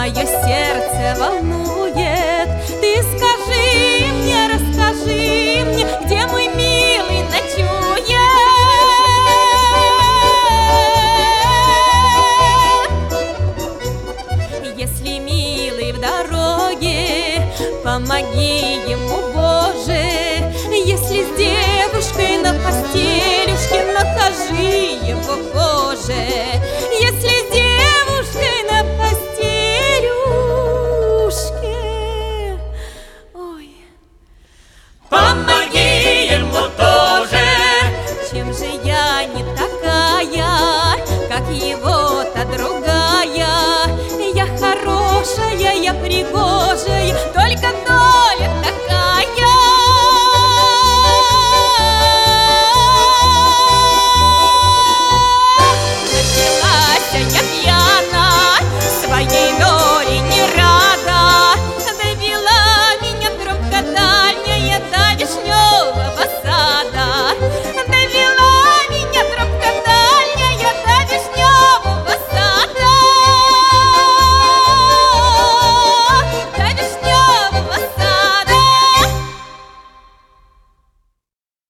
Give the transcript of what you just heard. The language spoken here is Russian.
мое сердце волнует. Ты скажи мне, расскажи мне, где мой милый ночует. Если милый в дороге, помоги ему, Боже. Если с девушкой на постелюшке, накажи его, Боже. Если с девушкой на постелюшке, ой, помоги ему тоже. чем же я не такая, как его-то другая? Я хорошая, я пригожая, только